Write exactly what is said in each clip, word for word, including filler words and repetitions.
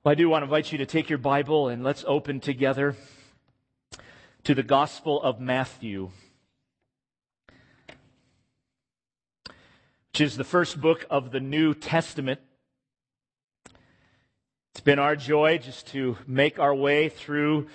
Well, I do want to invite you to take your Bible and let's open together to the Gospel of Matthew, which is the first book of the New Testament. It's been our joy just to make our way through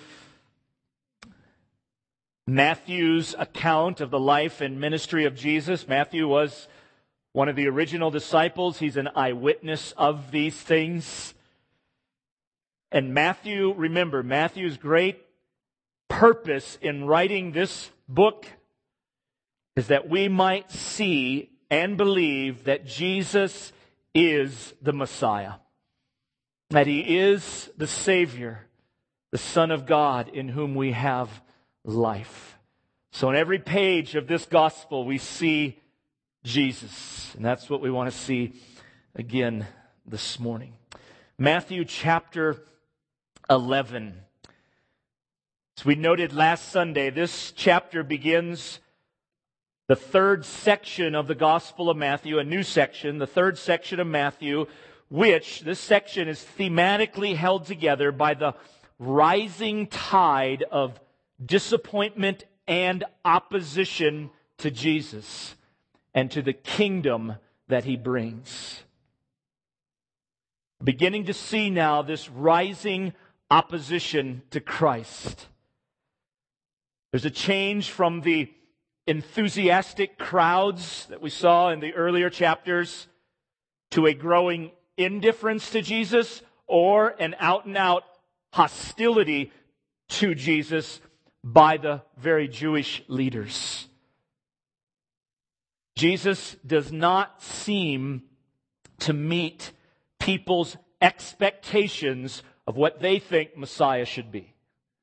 Matthew's account of the life and ministry of Jesus. Matthew was one of the original disciples. He's an eyewitness of these things. And Matthew, remember, Matthew's great purpose in writing this book is that we might see and believe that Jesus is the Messiah, that He is the Savior, the Son of God in whom we have life. So in every page of this gospel we see Jesus, and that's what we want to see again this morning. Matthew chapter eleven. As we noted last Sunday, this chapter begins the third section of the Gospel of Matthew, a new section, the third section of Matthew, which this section is thematically held together by the rising tide of disappointment and opposition to Jesus and to the kingdom that He brings. Beginning to see now this rising opposition to Christ. There's a change from the enthusiastic crowds that we saw in the earlier chapters to a growing indifference to Jesus or an out-and-out hostility to Jesus by the very Jewish leaders. Jesus does not seem to meet people's expectations of what they think Messiah should be.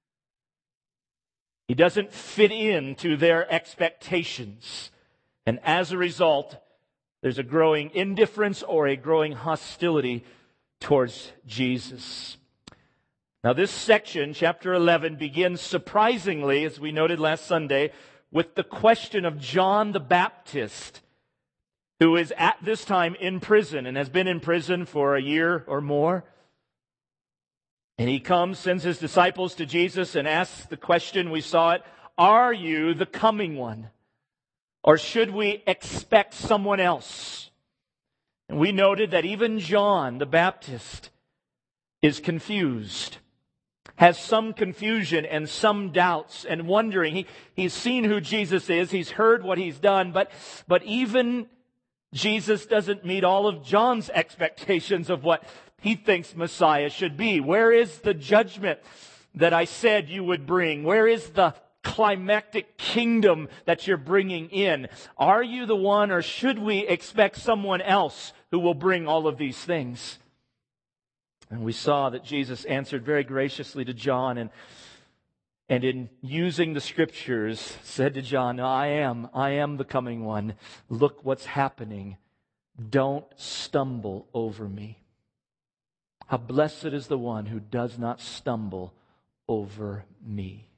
He doesn't fit into their expectations. And as a result, there's a growing indifference or a growing hostility towards Jesus. Now this section, chapter eleven, begins surprisingly, as we noted last Sunday, with the question of John the Baptist, who is at this time in prison and has been in prison for a year or more. And he comes, sends his disciples to Jesus and asks the question, we saw it, are you the coming one? Or should we expect someone else? And we noted that even John the Baptist is confused, has some confusion and some doubts and wondering. He, he's seen who Jesus is, he's heard what He's done, but, but even Jesus doesn't meet all of John's expectations of what he thinks Messiah should be. Where is the judgment that I said you would bring? Where is the climactic kingdom that you're bringing in? Are you the one, or should we expect someone else who will bring all of these things? And we saw that Jesus answered very graciously to John, and and in using the Scriptures said to John, I am, I am the coming one. Look what's happening. Don't stumble over me. How blessed is the one who does not stumble over me.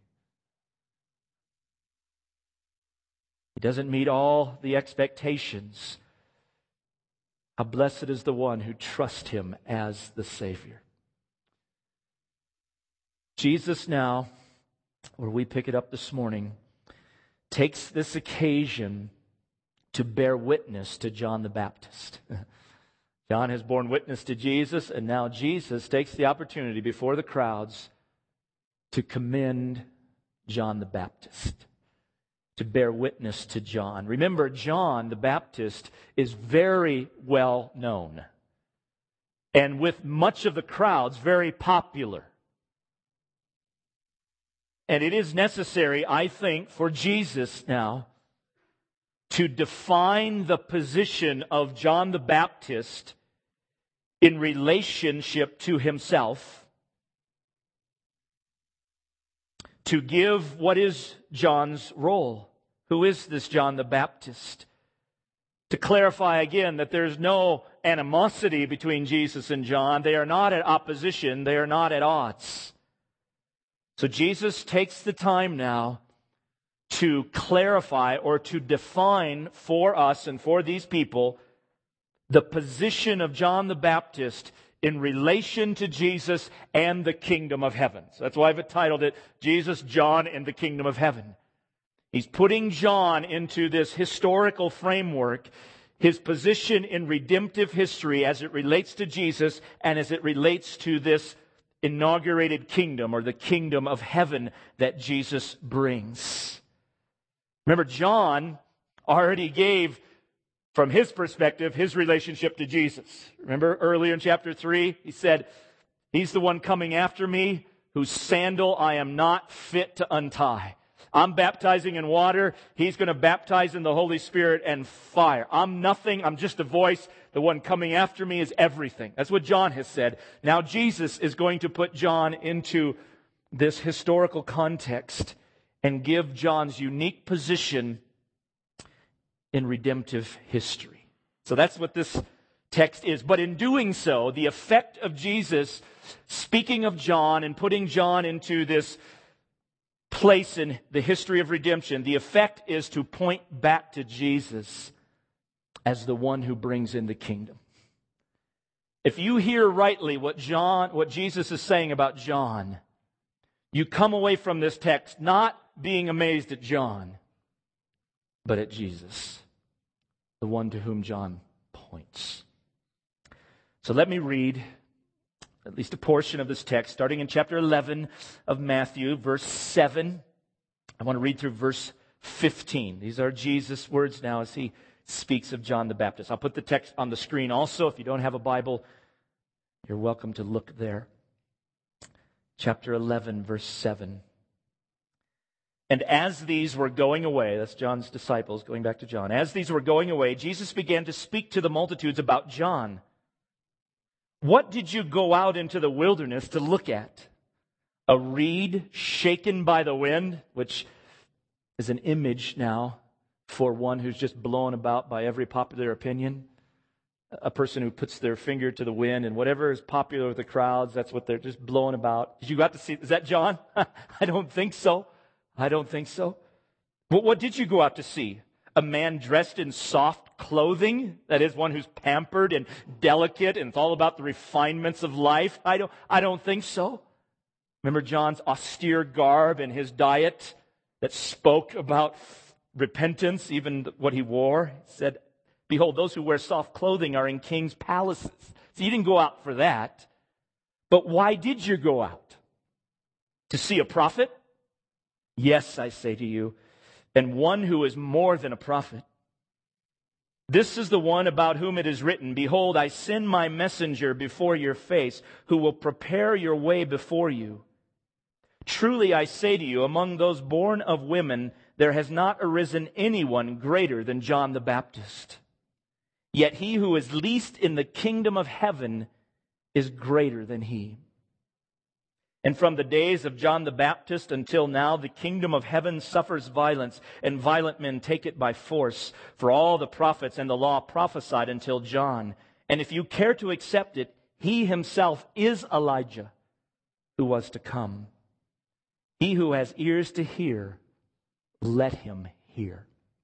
He doesn't meet all the expectations. How blessed is the one who trusts Him as the Savior. Jesus now, where we pick it up this morning, takes this occasion to bear witness to John the Baptist. John has borne witness to Jesus, and now Jesus takes the opportunity before the crowds to commend John the Baptist, to bear witness to John. Remember, John the Baptist is very well known, and with much of the crowds, very popular. And it is necessary, I think, for Jesus now to define the position of John the Baptist in relationship to himself, to give what is John's role. Who is this John the Baptist? To clarify again that there's no animosity between Jesus and John. They are not at opposition. They are not at odds. So Jesus takes the time now to clarify or to define for us and for these people the position of John the Baptist in relation to Jesus and the kingdom of heaven. So that's why I've titled it, Jesus, John, and the Kingdom of Heaven. He's putting John into this historical framework, his position in redemptive history as it relates to Jesus and as it relates to this inaugurated kingdom or the kingdom of heaven that Jesus brings. Remember, John already gave, from his perspective, his relationship to Jesus. Remember earlier in chapter three, he said, he's the one coming after me whose sandal I am not fit to untie. I'm baptizing in water. He's going to baptize in the Holy Spirit and fire. I'm nothing. I'm just a voice. The one coming after me is everything. That's what John has said. Now Jesus is going to put John into this historical context and give John's unique position in redemptive history. So that's what this text is. But in doing so, the effect of Jesus speaking of John and putting John into this place in the history of redemption, the effect is to point back to Jesus as the one who brings in the kingdom. If you hear rightly what John, what Jesus is saying about John, you come away from this text not being amazed at John, but at Jesus, the one to whom John points. So let me read at least a portion of this text, starting in chapter eleven of Matthew, verse seven. I want to read through verse fifteen. These are Jesus' words now as he speaks of John the Baptist. I'll put the text on the screen also. If you don't have a Bible, you're welcome to look there. Chapter eleven, verse seven. And as these were going away, that's John's disciples, going back to John. As these were going away, Jesus began to speak to the multitudes about John. What did you go out into the wilderness to look at? A reed shaken by the wind, which is an image now for one who's just blown about by every popular opinion. A person who puts their finger to the wind and whatever is popular with the crowds, that's what they're just blowing about. Did you got to see? Is that John? I don't think so. I don't think so. But what did you go out to see? A man dressed in soft clothing? That is, one who's pampered and delicate and it's all about the refinements of life? I don't, I don't think so. Remember John's austere garb and his diet that spoke about repentance, even what he wore? He said, behold, those who wear soft clothing are in kings' palaces. So you didn't go out for that. But why did you go out? To see a prophet? Yes, I say to you, and one who is more than a prophet. This is the one about whom it is written, behold, I send my messenger before your face, who will prepare your way before you. Truly I say to you, among those born of women, there has not arisen anyone greater than John the Baptist. Yet he who is least in the kingdom of heaven is greater than he. And from the days of John the Baptist until now, the kingdom of heaven suffers violence, and violent men take it by force. For all the prophets and the law prophesied until John. And if you care to accept it, he himself is Elijah, who was to come. He who has ears to hear, let him hear.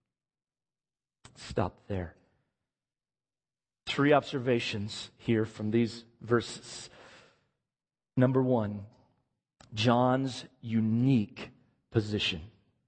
Stop there. Three observations here from these verses. Number one, John's unique position.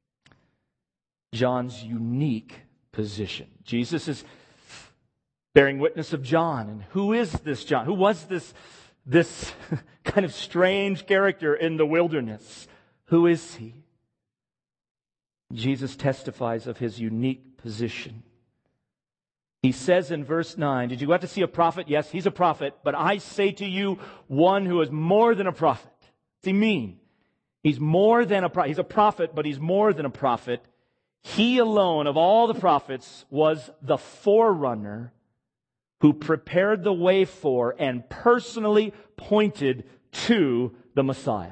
John's unique position. Jesus is bearing witness of John. And who is this John? Who was this, this kind of strange character in the wilderness? Who is he? Jesus testifies of his unique position. He says in verse nine, did you go out to see a prophet? Yes, he's a prophet. But I say to you, one who is more than a prophet. What's he mean? He's more than a prophet. He's a prophet, but he's more than a prophet. He alone of all the prophets was the forerunner who prepared the way for and personally pointed to the Messiah.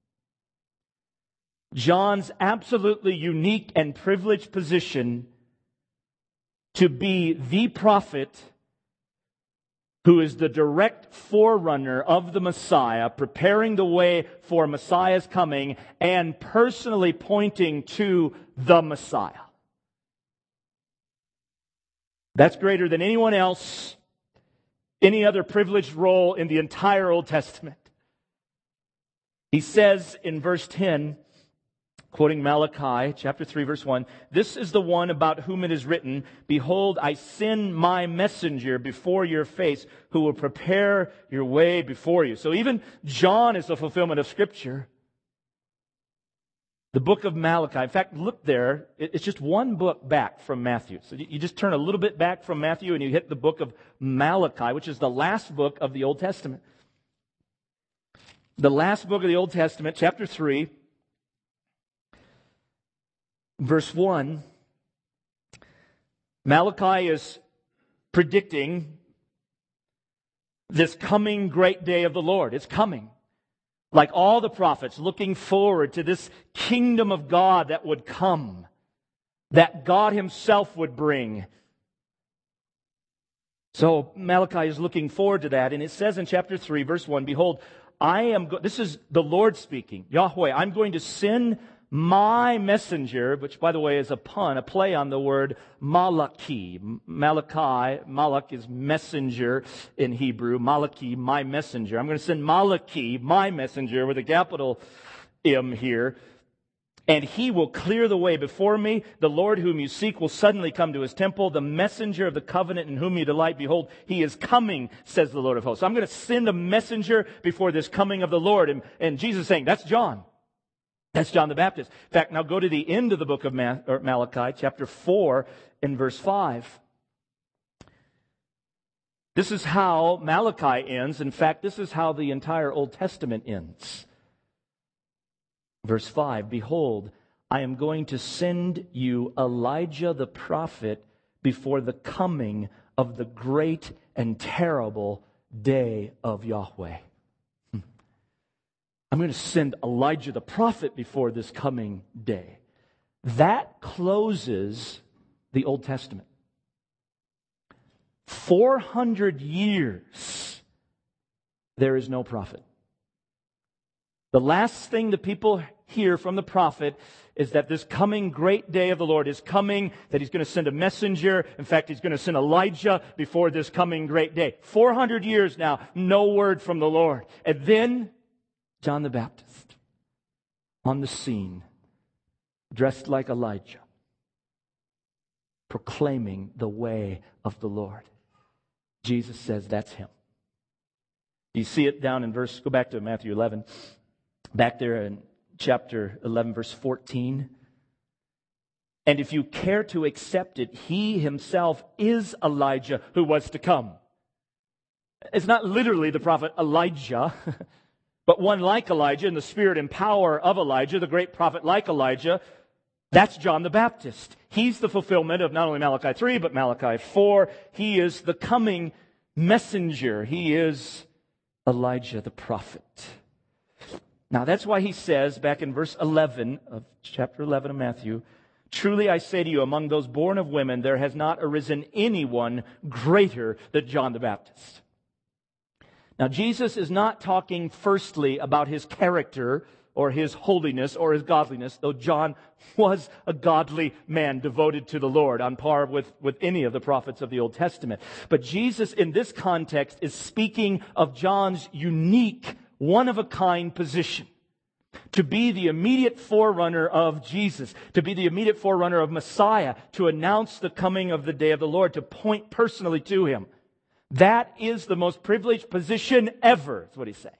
John's absolutely unique and privileged position to be the prophet who is the direct forerunner of the Messiah, preparing the way for Messiah's coming and personally pointing to the Messiah. That's greater than anyone else any other privileged role in the entire Old Testament. He says in verse ten, quoting Malachi chapter three, verse one, "This is the one about whom it is written, Behold, I send my messenger before your face, who will prepare your way before you." So even John is the fulfillment of Scripture. The book of Malachi. In fact, look there. It's just one book back from Matthew. So you just turn a little bit back from Matthew and you hit the book of Malachi, which is the last book of the Old Testament. The last book of the Old Testament, chapter three, verse one. Malachi is predicting this coming great day of the Lord. It's coming. Like all the prophets, looking forward to this kingdom of God that would come, that God Himself would bring. So Malachi is looking forward to that, and it says in chapter three, verse one, "Behold, I am," go-, this is the Lord speaking, Yahweh, "I'm going to send my messenger," which, by the way, is a pun, a play on the word Malachi. Malachi, Malach is messenger in Hebrew. Malachi, my messenger. I'm going to send Malachi, my messenger, with a capital M here. "And he will clear the way before me. The Lord whom you seek will suddenly come to His temple. The messenger of the covenant in whom you delight, behold, He is coming, says the Lord of hosts." So I'm going to send a messenger before this coming of the Lord. And, and Jesus is saying, that's John. That's John the Baptist. In fact, now go to the end of the book of Malachi, chapter four, and verse five. This is how Malachi ends. In fact, this is how the entire Old Testament ends. Verse five, "Behold, I am going to send you Elijah the prophet before the coming of the great and terrible day of Yahweh." I'm going to send Elijah the prophet before this coming day. That closes the Old Testament. four hundred years, there is no prophet. The last thing the people hear from the prophet is that this coming great day of the Lord is coming, that He's going to send a messenger. In fact, He's going to send Elijah before this coming great day. four hundred years now, no word from the Lord. And then John the Baptist on the scene, dressed like Elijah, proclaiming the way of the Lord. Jesus says that's Him. You see it down in verse, go back to Matthew eleven, back there in chapter eleven, verse fourteen. "And if you care to accept it, He Himself is Elijah who was to come." It's not literally the prophet Elijah, but one like Elijah in the spirit and power of Elijah, the great prophet like Elijah. That's John the Baptist. He's the fulfillment of not only Malachi three, but Malachi four. He is the coming messenger. He is Elijah the prophet. Now that's why he says back in verse eleven of chapter eleven of Matthew, "Truly I say to you, among those born of women, there has not arisen anyone greater than John the Baptist." Now, Jesus is not talking firstly about His character or His holiness or His godliness, though John was a godly man devoted to the Lord, on par with, with any of the prophets of the Old Testament. But Jesus, in this context, is speaking of John's unique, one-of-a-kind position. To be the immediate forerunner of Jesus, to be the immediate forerunner of Messiah, to announce the coming of the day of the Lord, to point personally to Him. That is the most privileged position ever, is what he's saying.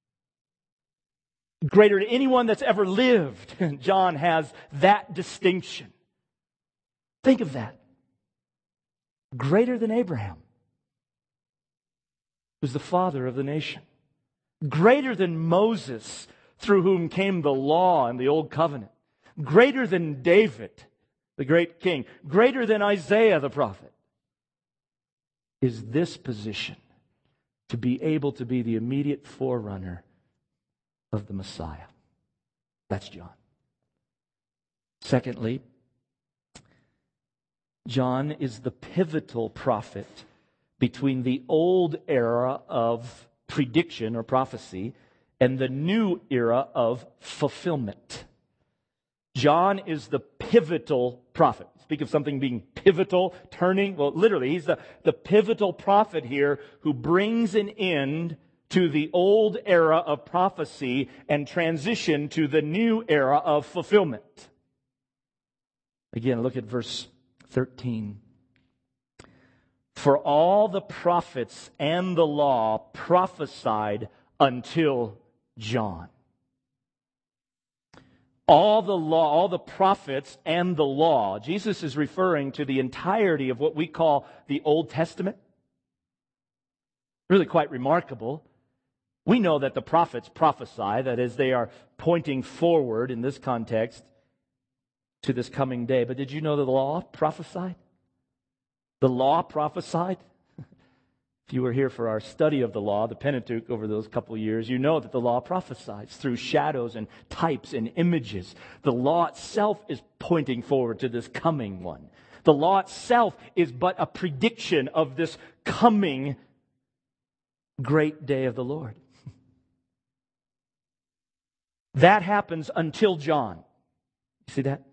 Greater than anyone that's ever lived. John has that distinction. Think of that. Greater than Abraham, who's the father of the nation. Greater than Moses, through whom came the law and the old covenant. Greater than David, the great king. Greater than Isaiah the prophet. Is this position to be able to be the immediate forerunner of the Messiah. That's John. Secondly, John is the pivotal prophet between the old era of prediction or prophecy and the new era of fulfillment. John is the pivotal prophet. speak of something being pivotal, turning. Well, literally, he's the, the pivotal prophet here who brings an end to the old era of prophecy and transition to the new era of fulfillment. Again, look at verse thirteen. For all the prophets and the law prophesied until John. All the law, all the prophets and the law. Jesus is referring to the entirety of what we call the Old Testament. Really quite remarkable. We know that the prophets prophesy, that is, they are pointing forward in this context to this coming day. But did you know that the law prophesied? The law prophesied? If you were here for our study of the law, the Pentateuch, over those couple of years, you know that the law prophesies through shadows and types and images. The law itself is pointing forward to this coming one. The law itself is but a prediction of this coming great day of the Lord. That happens until John. You see that?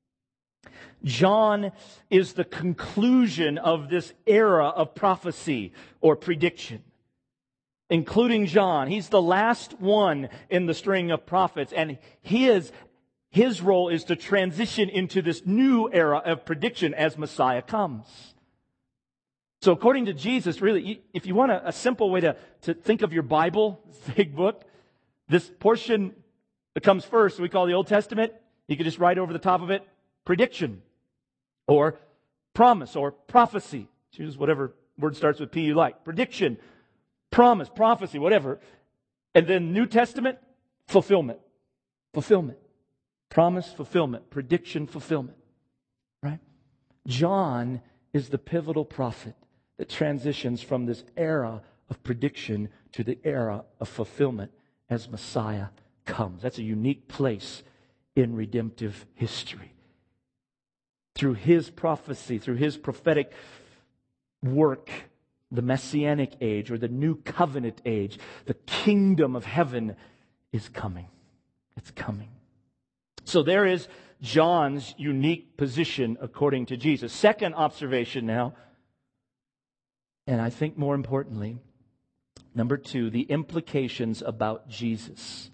John is the conclusion of this era of prophecy or prediction. Including John. He's the last one in the string of prophets. And his, his role is to transition into this new era of prediction as Messiah comes. So according to Jesus, really, if you want a, a simple way to, to think of your Bible, this big book, this portion that comes first, we call the Old Testament, you could just write over the top of it, prediction. Or promise, or prophecy. Choose whatever word starts with P you like. Prediction, promise, prophecy, whatever. And then New Testament, fulfillment. Fulfillment. Promise, fulfillment. Prediction, fulfillment. Right? John is the pivotal prophet that transitions from this era of prediction to the era of fulfillment as Messiah comes. That's a unique place in redemptive history. Through his prophecy, through his prophetic work, the Messianic age or the New Covenant age, the kingdom of heaven is coming. It's coming. So there is John's unique position according to Jesus. Second observation now, and I think more importantly, number two, the implications about Jesus.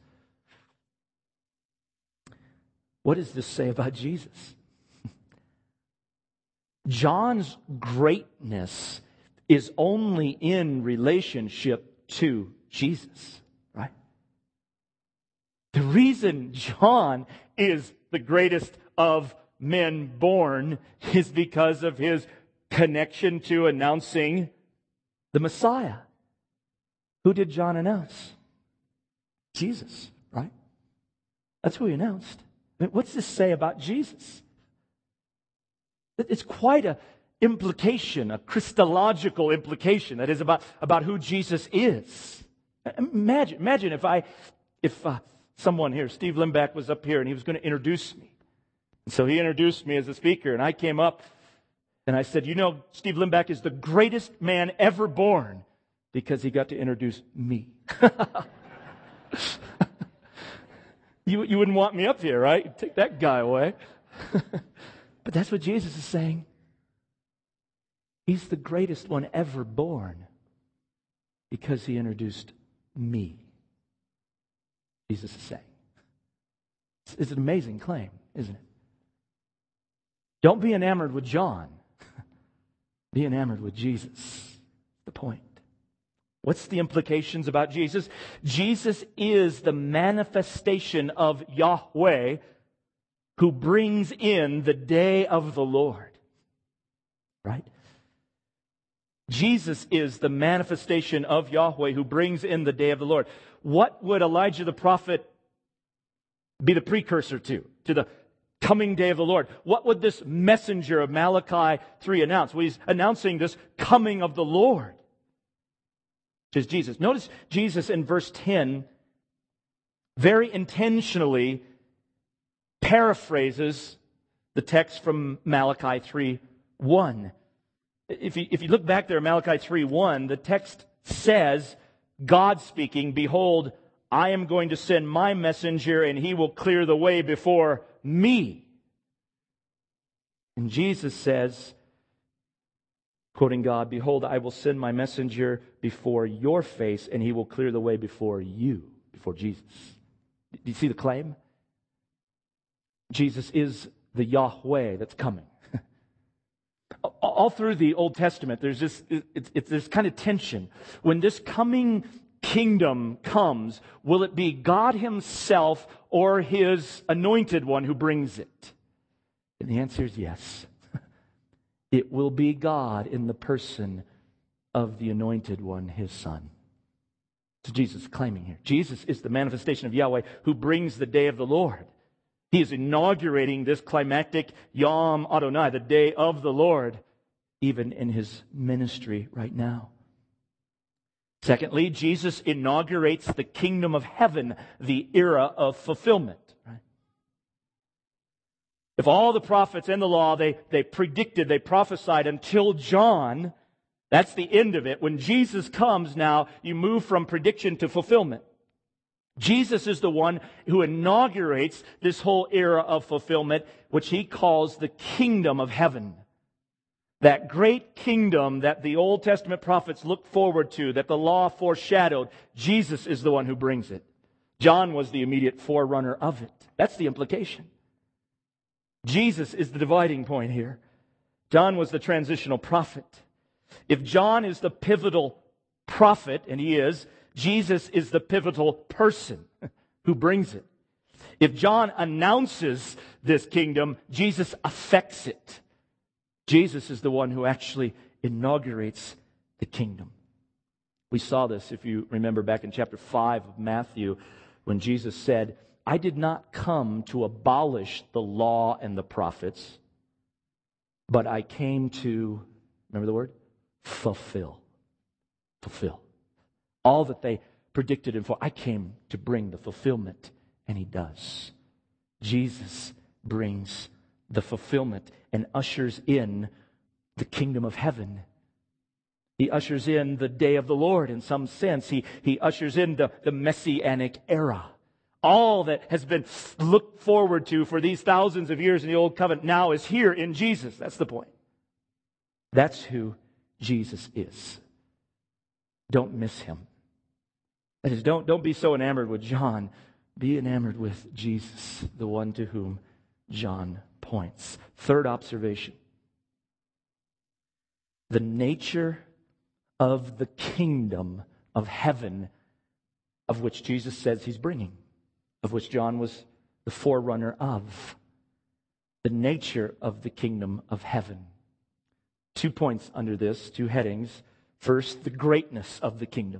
What does this say about Jesus? John's greatness is only in relationship to Jesus, right? The reason John is the greatest of men born is because of his connection to announcing the Messiah. Who did John announce? Jesus, right? That's who he announced. I mean, what's this say about Jesus? It's quite an implication, a Christological implication, that is about, about who Jesus is. Imagine, imagine if I, if uh, someone here, Steve Limback, was up here and he was going to introduce me. And so he introduced me as a speaker, and I came up and I said, you know, Steve Limback is the greatest man ever born because he got to introduce me. you, you wouldn't want me up here, right? Take that guy away. But that's what Jesus is saying. He's the greatest one ever born because he introduced me. Jesus is saying. It's, it's an amazing claim, isn't it? Don't be enamored with John. Be enamored with Jesus. The point. What's the implications about Jesus? Jesus is the manifestation of Yahweh who brings in the day of the Lord. Right? Jesus is the manifestation of Yahweh who brings in the day of the Lord. What would Elijah the prophet be the precursor to? To the coming day of the Lord. What would this messenger of Malachi three announce? Well, he's announcing this coming of the Lord, which is Jesus. Notice Jesus in verse ten very intentionally paraphrases the text from Malachi three one. If you, if you look back there at Malachi three one, the text says, God speaking, behold, I am going to send my messenger and he will clear the way before me. And Jesus says, quoting God, "Behold, I will send my messenger before your face, and he will clear the way before you," before Jesus. Do you see the claim? Jesus is the Yahweh that's coming. All through the Old Testament, there's this, it's, it's this kind of tension. When this coming kingdom comes, will it be God Himself or His anointed one who brings it? And the answer is yes. It will be God in the person of the anointed one, His Son. So Jesus is claiming here. Jesus is the manifestation of Yahweh who brings the day of the Lord. He is inaugurating this climactic Yom Adonai, the day of the Lord, even in His ministry right now. Secondly, Jesus inaugurates the kingdom of heaven, the era of fulfillment. Right? If all the prophets and the law, they, they predicted, they prophesied until John, that's the end of it. When Jesus comes now, you move from prediction to fulfillment. Jesus is the one who inaugurates this whole era of fulfillment, which He calls the kingdom of heaven. That great kingdom that the Old Testament prophets looked forward to, that the law foreshadowed, Jesus is the one who brings it. John was the immediate forerunner of it. That's the implication. Jesus is the dividing point here. John was the transitional prophet. If John is the pivotal prophet, and he is, Jesus is the pivotal person who brings it. If John announces this kingdom, Jesus affects it. Jesus is the one who actually inaugurates the kingdom. We saw this, if you remember, back in chapter five of Matthew, when Jesus said, "I did not come to abolish the law and the prophets, but I came to," remember the word? Fulfill. Fulfill. All that they predicted Him for. I came to bring the fulfillment, and He does. Jesus brings the fulfillment and ushers in the kingdom of heaven. He ushers in the day of the Lord in some sense. He, he ushers in the, the Messianic era. All that has been looked forward to for these thousands of years in the Old Covenant now is here in Jesus. That's the point. That's who Jesus is. Don't miss Him. That is, don't, don't be so enamored with John. Be enamored with Jesus, the one to whom John points. Third observation. The nature of the kingdom of heaven of which Jesus says He's bringing, of which John was the forerunner of. The nature of the kingdom of heaven. Two points under this, two headings. First, the greatness of the kingdom.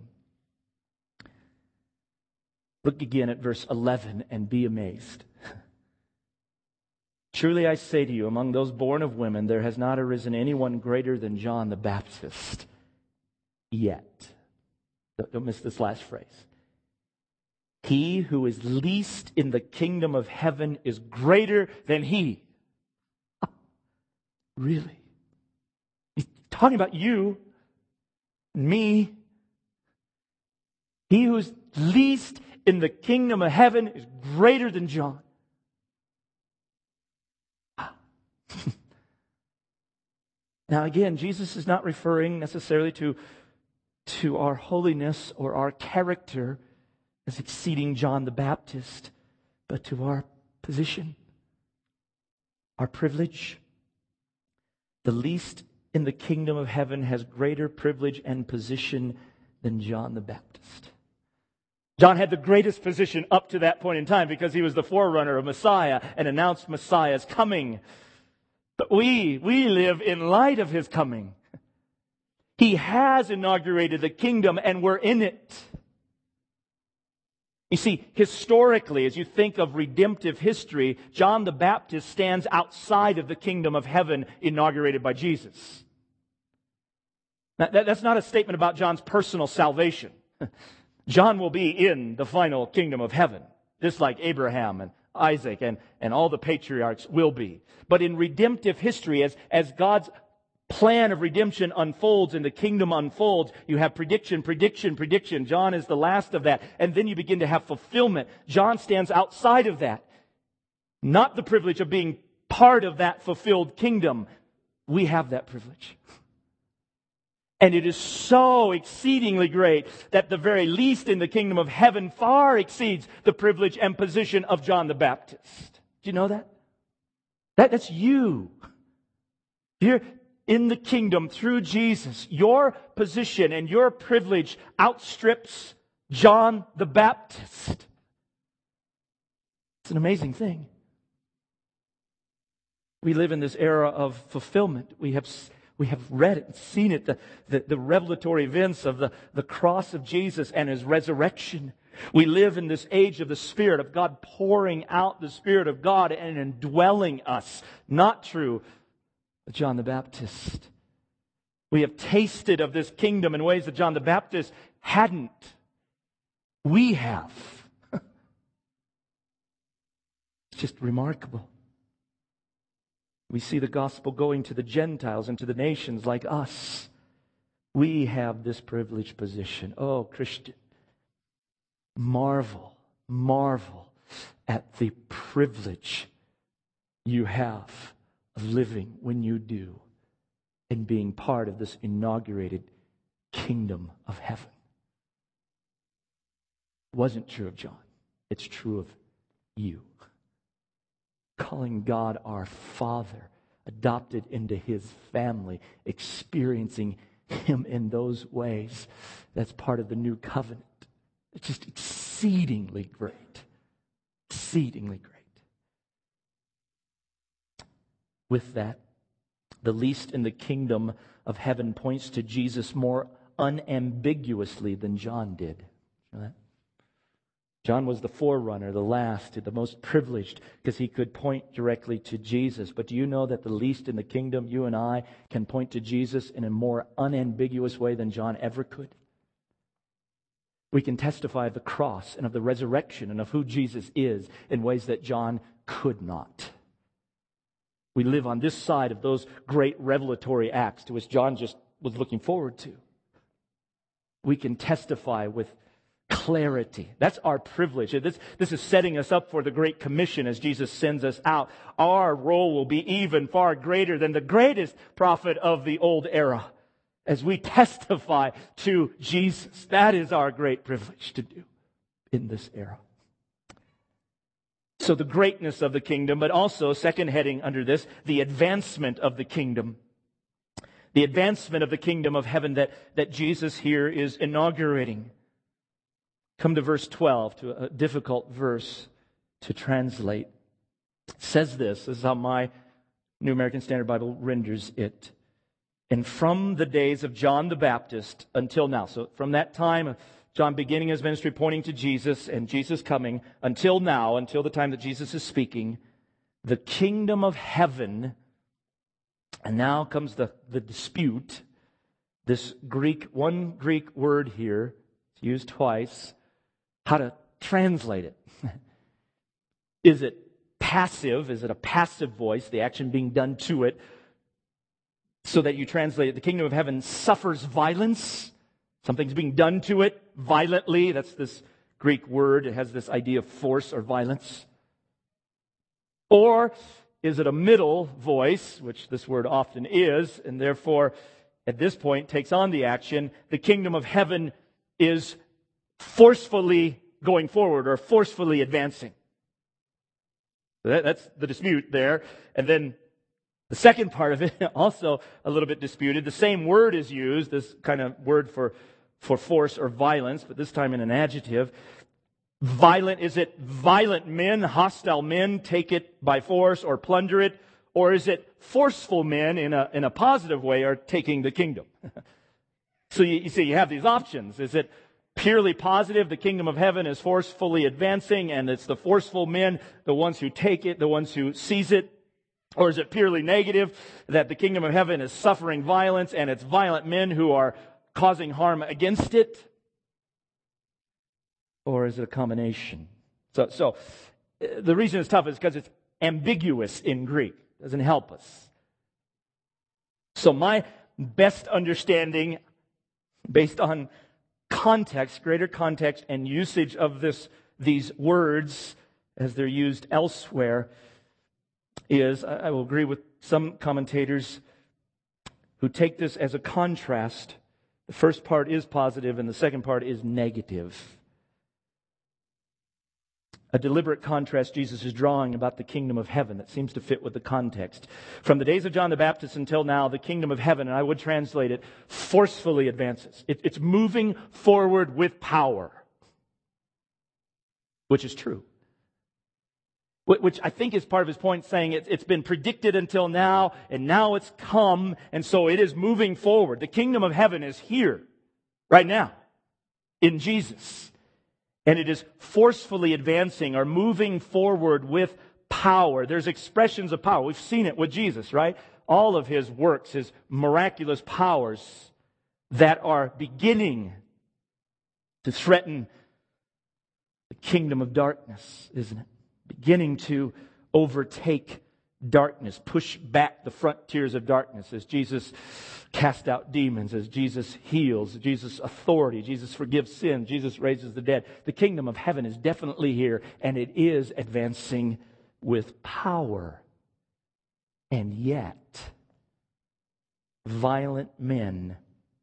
Look again at verse eleven and be amazed. "Truly I say to you, among those born of women, there has not arisen anyone greater than John the Baptist yet." Don't miss this last phrase. "He who is least in the kingdom of heaven is greater than he." Really? He's talking about you, me. He who is least in the kingdom of heaven is greater than John. Now again, Jesus is not referring necessarily to, to our holiness or our character as exceeding John the Baptist, but to our position, our privilege. The least in the kingdom of heaven has greater privilege and position than John the Baptist. John had the greatest position up to that point in time because he was the forerunner of Messiah and announced Messiah's coming. But we, we live in light of His coming. He has inaugurated the kingdom and we're in it. You see, historically, as you think of redemptive history, John the Baptist stands outside of the kingdom of heaven inaugurated by Jesus. Now, that, that's not a statement about John's personal salvation. John will be in the final kingdom of heaven, just like Abraham and Isaac and, and all the patriarchs will be. But in redemptive history, as, as God's plan of redemption unfolds and the kingdom unfolds, you have prediction, prediction, prediction. John is the last of that. And then you begin to have fulfillment. John stands outside of that. Not the privilege of being part of that fulfilled kingdom, we have that privilege. And it is so exceedingly great that the very least in the kingdom of heaven far exceeds the privilege and position of John the Baptist. Do you know that? that that's you. Here in the kingdom through Jesus, your position and your privilege outstrips John the Baptist. It's an amazing thing. We live in this era of fulfillment. We have we have read it and seen it, the, the, the revelatory events of the, the cross of Jesus and His resurrection. We live in this age of the Spirit of God pouring out the Spirit of God and indwelling us. Not true of John the Baptist. We have tasted of this kingdom in ways that John the Baptist hadn't. We have. It's just remarkable. We see the gospel going to the Gentiles and to the nations like us. We have this privileged position. Oh, Christian, marvel, marvel at the privilege you have of living when you do and being part of this inaugurated kingdom of heaven. It wasn't true of John. It's true of you. Calling God our Father, adopted into His family, experiencing Him in those ways. That's part of the new covenant. It's just exceedingly great. Exceedingly great. With that, the least in the kingdom of heaven points to Jesus more unambiguously than John did. You know that? John was the forerunner, the last, the most privileged, because he could point directly to Jesus. But do you know that the least in the kingdom, you and I, can point to Jesus in a more unambiguous way than John ever could? We can testify of the cross and of the resurrection and of who Jesus is in ways that John could not. We live on this side of those great revelatory acts to which John just was looking forward to. We can testify with clarity. That's our privilege. This, this is setting us up for the Great Commission as Jesus sends us out. Our role will be even far greater than the greatest prophet of the old era as we testify to Jesus. That is our great privilege to do in this era. So the greatness of the kingdom, but also, second heading under this, the advancement of the kingdom. The advancement of the kingdom of heaven that, that Jesus here is inaugurating. Come to verse twelve, to a difficult verse to translate. It says this, this is how my New American Standard Bible renders it. And from the days of John the Baptist until now, so from that time of John beginning his ministry pointing to Jesus and Jesus coming, until now, until the time that Jesus is speaking, the kingdom of heaven, and now comes the, the dispute, this Greek, one Greek word here, it's used twice, how to translate it. Is it passive? Is it a passive voice, the action being done to it, so that you translate it? The kingdom of heaven suffers violence. Something's being done to it violently. That's this Greek word. It has this idea of force or violence. Or is it a middle voice, which this word often is, and therefore at this point takes on the action. The kingdom of heaven is forcefully going forward or forcefully advancing. That, that's the dispute there. And then the second part of it, also a little bit disputed. The same word is used, this kind of word for, for force or violence, but this time in an adjective. Violent, is it violent men, hostile men take it by force or plunder it? Or is it forceful men in a, in a positive way are taking the kingdom? So you, you see, you have these options. Is it purely positive? The kingdom of heaven is forcefully advancing and it's the forceful men, the ones who take it, the ones who seize it. Or is it purely negative, that the kingdom of heaven is suffering violence and it's violent men who are causing harm against it? Or is it a combination? So, so the reason it's tough is because it's ambiguous in Greek. It doesn't help us. So my best understanding, based on context, greater context and usage of this, these words as they're used elsewhere, is, I will agree with some commentators who take this as a contrast. The first part is positive and the second part is negative. A deliberate contrast Jesus is drawing about the kingdom of heaven that seems to fit with the context. From the days of John the Baptist until now, the kingdom of heaven, and I would translate it, forcefully advances. It, it's moving forward with power, which is true. Which I think is part of his point, saying it, it's been predicted until now, and now it's come, and so it is moving forward. The kingdom of heaven is here, right now, in Jesus. And it is forcefully advancing or moving forward with power. There's expressions of power. We've seen it with Jesus, right? All of His works, His miraculous powers that are beginning to threaten the kingdom of darkness, isn't it? Beginning to overtake darkness, push back the frontiers of darkness as Jesus cast out demons, as Jesus heals, Jesus' authority, Jesus forgives sin, Jesus raises the dead. The kingdom of heaven is definitely here, and it is advancing with power. And yet, violent men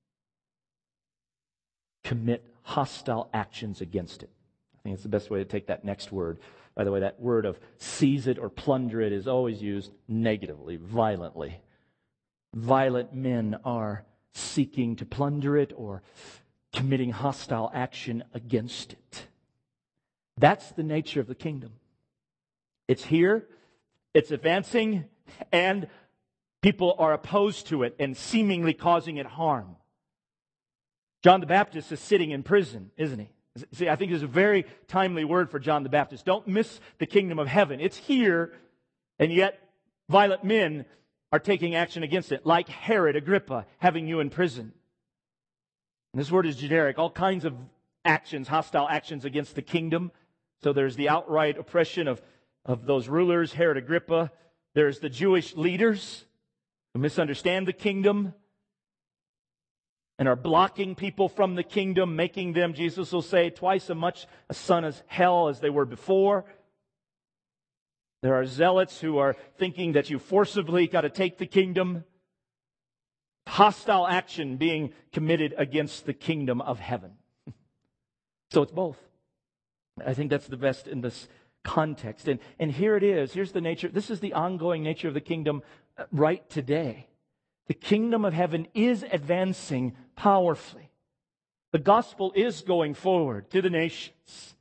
commit hostile actions against it. I think it's the best way to take that next word. By the way, that word of seize it or plunder it is always used negatively, violently. Violent men are seeking to plunder it or committing hostile action against it. That's the nature of the kingdom. It's here, it's advancing, and people are opposed to it and seemingly causing it harm. John the Baptist is sitting in prison, isn't he? See, I think there's a very timely word for John the Baptist. Don't miss the kingdom of heaven. It's here, and yet violent men are taking action against it, like Herod Agrippa having you in prison. And this word is generic. All kinds of actions, hostile actions against the kingdom. So there's the outright oppression of, of those rulers, Herod Agrippa. There's the Jewish leaders who misunderstand the kingdom and are blocking people from the kingdom, making them, Jesus will say, twice as much a son of hell as they were before. There are zealots who are thinking that you forcibly got to take the kingdom. Hostile action being committed against the kingdom of heaven. So it's both. I think that's the best in this context. And, and here it is. Here's the nature. This is the ongoing nature of the kingdom right today. The kingdom of heaven is advancing powerfully. The gospel is going forward to the nations.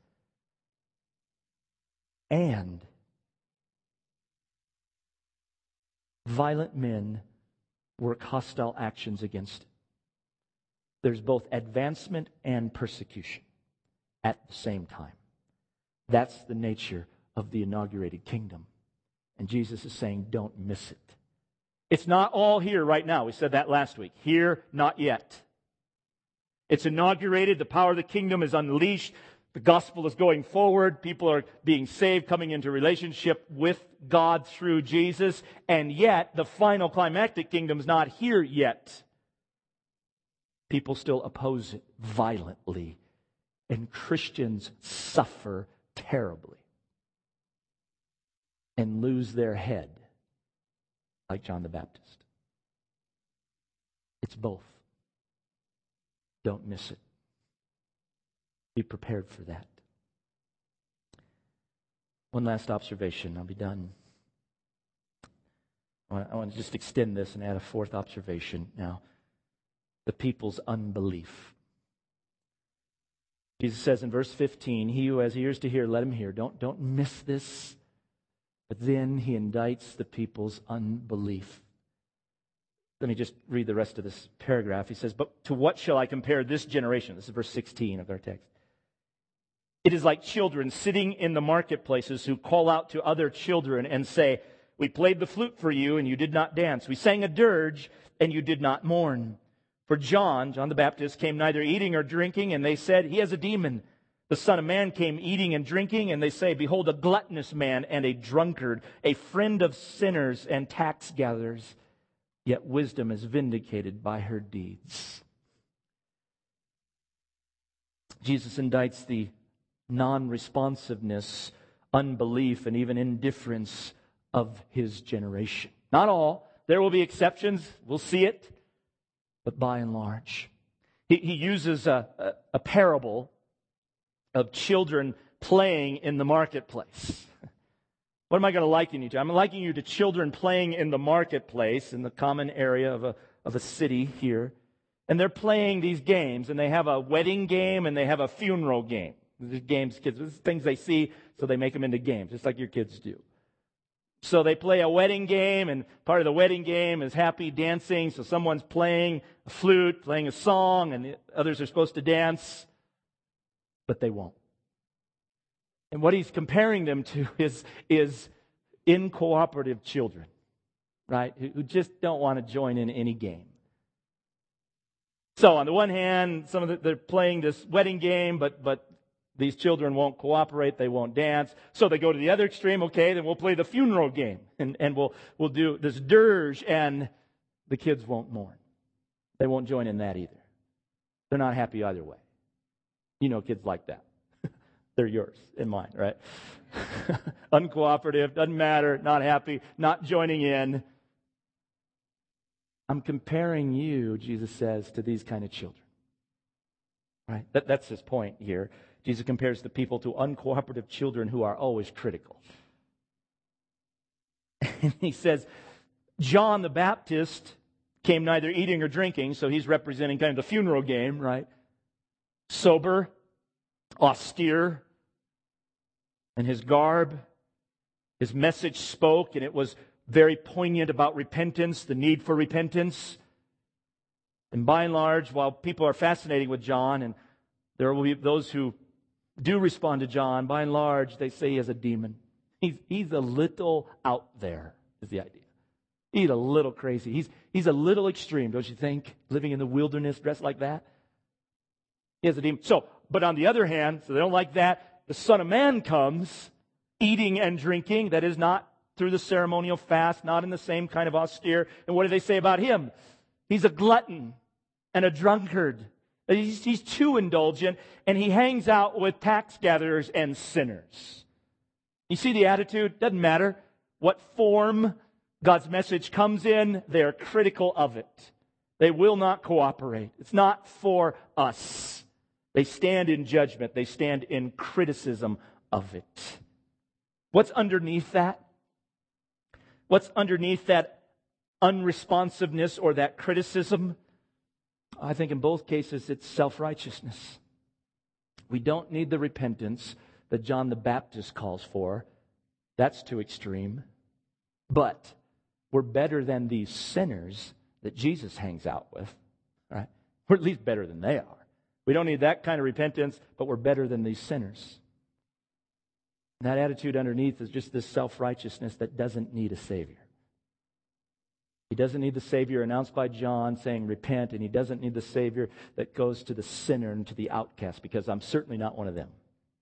And violent men work hostile actions against it. There's both advancement and persecution at the same time. That's the nature of the inaugurated kingdom. And Jesus is saying, don't miss it. It's not all here right now. We said that last week. Here, not yet. It's inaugurated. The power of the kingdom is unleashed. The gospel is going forward. People are being saved, coming into relationship with God through Jesus. And yet, the final climactic kingdom is not here yet. People still oppose it violently. And Christians suffer terribly and lose their head. Like John the Baptist. It's both. Don't miss it. Be prepared for that. One last observation. I'll be done. I want to just extend this and add a fourth observation now. The people's unbelief. Jesus says in verse fifteen, he who has ears to hear, let him hear. Don't, don't miss this. But then he indicts the people's unbelief. Let me just read the rest of this paragraph. He says, but to what shall I compare this generation? This is verse sixteen of our text. It is like children sitting in the marketplaces who call out to other children and say, we played the flute for you and you did not dance. We sang a dirge and you did not mourn. For John, John the Baptist, came neither eating or drinking, and they said, he has a demon. The Son of Man came eating and drinking, and they say, behold, a gluttonous man and a drunkard, a friend of sinners and tax gatherers. Yet wisdom is vindicated by her deeds. Jesus indicts the non-responsiveness, unbelief, and even indifference of his generation. Not all. There will be exceptions. We'll see it. But by and large, he, he uses a, a, a parable of children playing in the marketplace. What am I going to liken you to? I'm likening you to children playing in the marketplace in the common area of a, of a city here. And they're playing these games, and they have a wedding game and they have a funeral game. These games, kids, this is things they see, so they make them into games, just like your kids do. So they play a wedding game, and part of the wedding game is happy dancing. So someone's playing a flute, playing a song, and the others are supposed to dance, but they won't. And what he's comparing them to is, is incooperative children, right? Who just don't want to join in any game. So on the one hand, some of the, they're playing this wedding game, but but these children won't cooperate, they won't dance. So they go to the other extreme, okay, then we'll play the funeral game. And, and we'll we'll do this dirge, and the kids won't mourn. They won't join in that either. They're not happy either way. You know kids like that. They're yours and mine, right? Uncooperative, doesn't matter, not happy, not joining in. I'm comparing you, Jesus says, to these kind of children. Right? That, that's his point here. Jesus compares the people to uncooperative children who are always critical. And he says, John the Baptist came neither eating or drinking, so he's representing kind of the funeral game, right? Sober, austere, and his garb, his message spoke, and it was very poignant about repentance, the need for repentance. And by and large, while people are fascinated with John, and there will be those who do respond to John, by and large, they say he has a demon. He's, he's a little out there, is the idea. He's a little crazy. He's, he's a little extreme, don't you think? Living in the wilderness dressed like that. He has a demon. So, but on the other hand, so they don't like that. The Son of Man comes eating and drinking. That is not through the ceremonial fast, not in the same kind of austere. And what do they say about him? He's a glutton and a drunkard. He's, he's too indulgent, and he hangs out with tax gatherers and sinners. You see the attitude? Doesn't matter what form God's message comes in, they're critical of it. They will not cooperate. It's not for us. They stand in judgment. They stand in criticism of it. What's underneath that? What's underneath that unresponsiveness or that criticism? I think in both cases it's self-righteousness. We don't need the repentance that John the Baptist calls for. That's too extreme. But we're better than these sinners that Jesus hangs out with. Right? We're at least better than they are. We don't need that kind of repentance, but we're better than these sinners. And that attitude underneath is just this self-righteousness that doesn't need a Savior. He doesn't need the Savior announced by John saying, repent, and he doesn't need the Savior that goes to the sinner and to the outcast, because I'm certainly not one of them.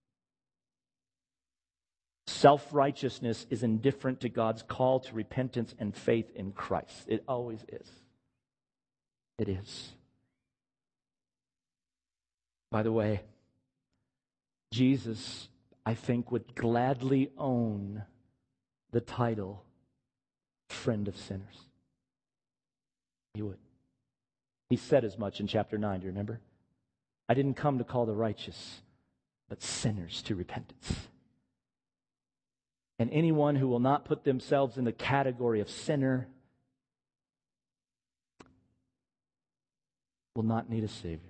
Self-righteousness is indifferent to God's call to repentance and faith in Christ. It always is. It is. By the way, Jesus, I think, would gladly own the title friend of sinners. He would. He said as much in chapter nine, do you remember? I didn't come to call the righteous, but sinners to repentance. And anyone who will not put themselves in the category of sinner will not need a Savior.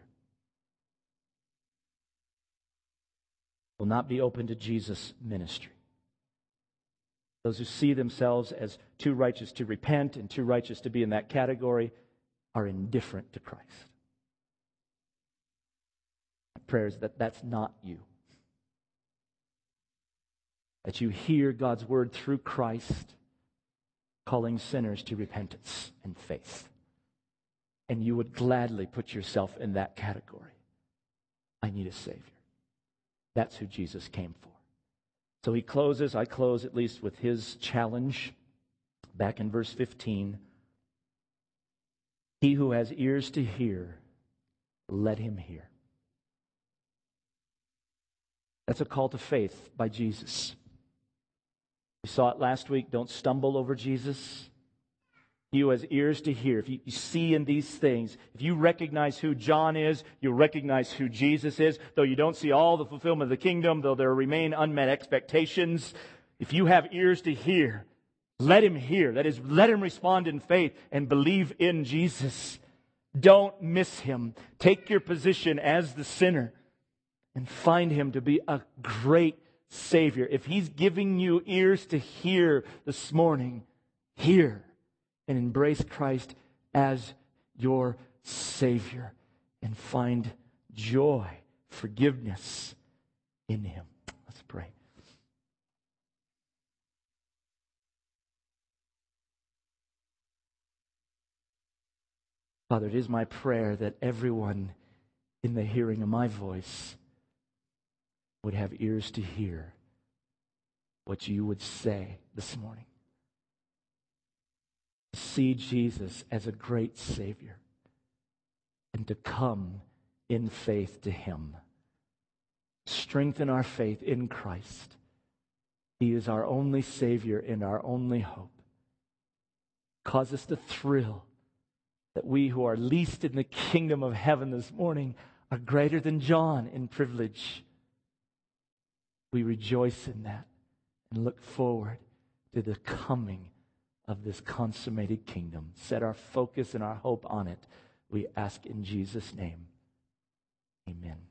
Will not be open to Jesus' ministry. Those who see themselves as too righteous to repent and too righteous to be in that category are indifferent to Christ. My prayer is that that's not you. That you hear God's word through Christ calling sinners to repentance and faith. And you would gladly put yourself in that category. I need a Savior. That's who Jesus came for. So he closes, I close at least with his challenge. Back in verse fifteen. He who has ears to hear, let him hear. That's a call to faith by Jesus. We saw it last week. Don't stumble over Jesus. He who has ears to hear, if you, you see in these things, if you recognize who John is, you'll recognize who Jesus is. Though you don't see all the fulfillment of the kingdom, though there remain unmet expectations, if you have ears to hear, let him hear. That is, let him respond in faith and believe in Jesus. Don't miss him. Take your position as the sinner and find him to be a great Savior. If he's giving you ears to hear this morning, hear and embrace Christ as your Savior and find joy, forgiveness in him. Let's pray. Father, it is my prayer that everyone in the hearing of my voice would have ears to hear what you would say this morning. To see Jesus as a great Savior and to come in faith to him. Strengthen our faith in Christ. He is our only Savior and our only hope. Cause us to thrill that we who are least in the kingdom of heaven this morning are greater than John in privilege. We rejoice in that and look forward to the coming of this consummated kingdom. Set our focus and our hope on it. We ask in Jesus' name. Amen.